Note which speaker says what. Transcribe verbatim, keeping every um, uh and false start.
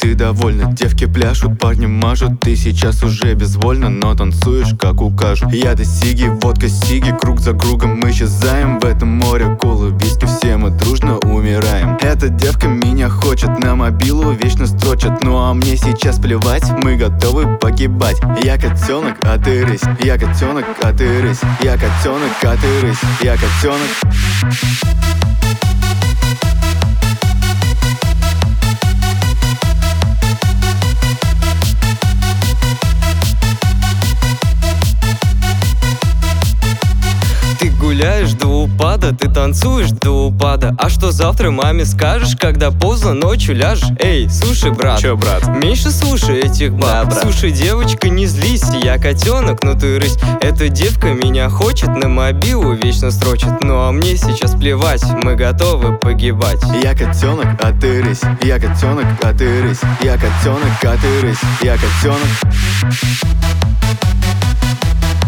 Speaker 1: ты довольна. Девки пляшут, парни мажут. Ты сейчас уже безвольна, но танцуешь, как укажут. Я до сиги, водка, сиги, круг за кругом мы исчезаем. В этом море колы, виски, все мы дружно умираем. Эта девка меня хочет, на мобилу вечно строчит. Ну а мне сейчас плевать, мы готовы погибать. Я котенок, а ты рысь. Я котенок, а ты рысь. Я котенок, а ты рысь. Я котенок.
Speaker 2: Ты гуляешь до упада, ты танцуешь до упада. А что завтра маме скажешь, когда поздно ночью ляжешь? Эй, слушай, брат.
Speaker 1: Чё, брат?
Speaker 2: Меньше слушай этих баб.
Speaker 1: Да, брат.
Speaker 2: Слушай, девочка, не злись, я котенок, но ты рысь. Эта девка меня хочет, на мобилу вечно строчит. Ну а мне сейчас плевать, мы готовы погибать.
Speaker 1: Я котенок, а ты рысь. Я котенок, а ты рысь. Я котенок, а ты рысь. Я котенок.